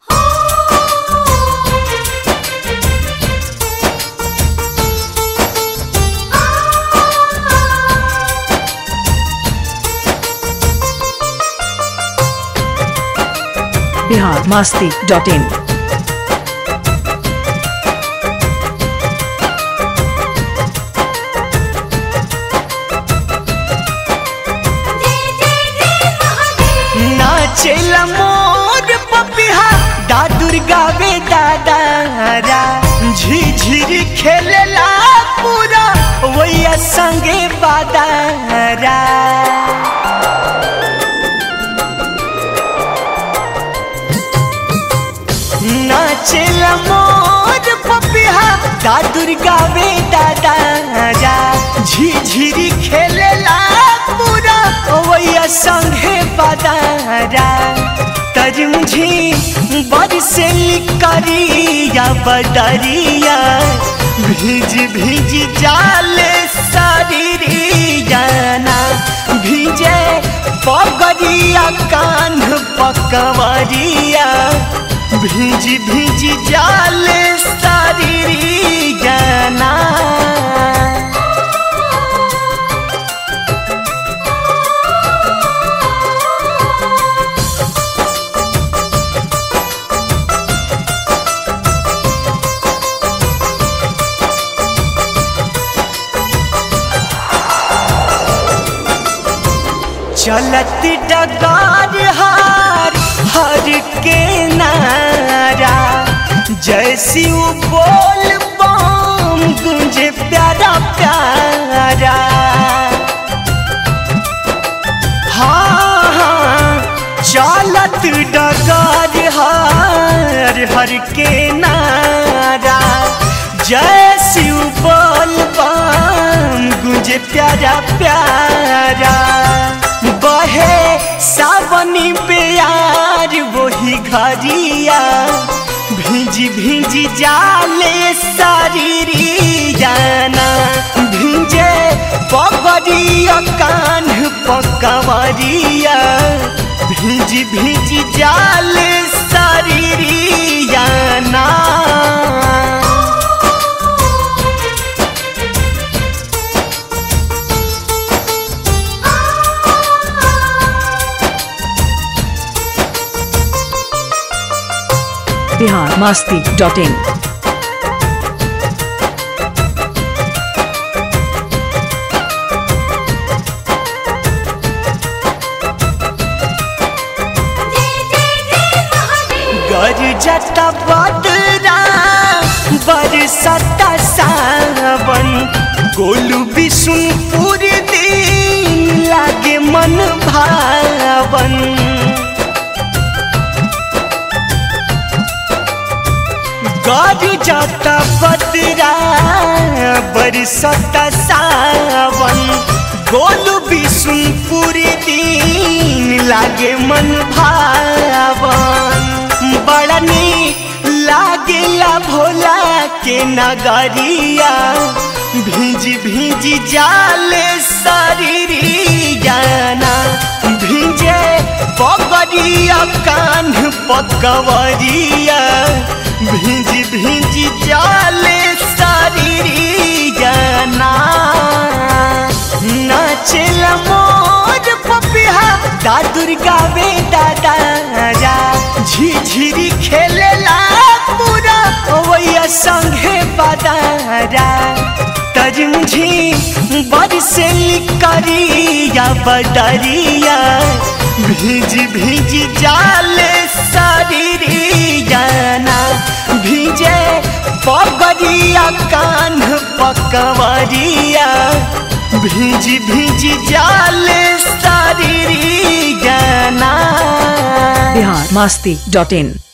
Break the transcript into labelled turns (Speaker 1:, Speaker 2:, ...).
Speaker 1: biharmasti.in
Speaker 2: नाचेला मोर पपिहा दादुर गावे दादारा झिझिरी खेलेला पूरा वैया संगे बादारा नाचेला मोर पपिहा दादुर गावे दादारा झिझिरी खेलेला पूरा वैया संगे बादारा तरमुझी बरसेली करिया बदरिया भीज भीज जाले शरीरिया ना भीजे पगड़िया कान पकवरिया भीज भीज जाले शरीरिया ना चलत डगार हार हर के नारा जैसी वो बोल बम गुंजे प्यारा प्यारा हाँ हाँ चलत डगार हार हर के नारा जैसी वो बोल बम गुंजे प्यारा प्यारा बहे सावनी प्यार वही घरिया भीज भीज जाले शरीरिया ना भीजे पगड़िया कान पकवरिया भीज भीज जाले शरीरिया ना
Speaker 1: biharmasti.in
Speaker 2: गरजता बदरा बरसता सावन गोलू बिशुनपुर दिन लागे मन भावन गरजता बदरा बरसता सावन गोलू बिशुनपुर दिन लागे मन भावन बड़ा नीक लागेला भोला के नगरिया भीज भीज जाले शरीरिया ना भीजे पगड़िया कान पकवरिया भीज भीज जाले शरीरिया ना नाचेला मोर पपिहा दादुर गावे दादारा झिझिरी खेलेला पूरा वैया संगे बादारा तरमुझी बरसेली करिया बदरिया भीज भीज जाले शरीरिया ना भीजे पगड़िया कान पकवरिया भीज भीज जाले शरीरिया ना
Speaker 1: biharmasti.in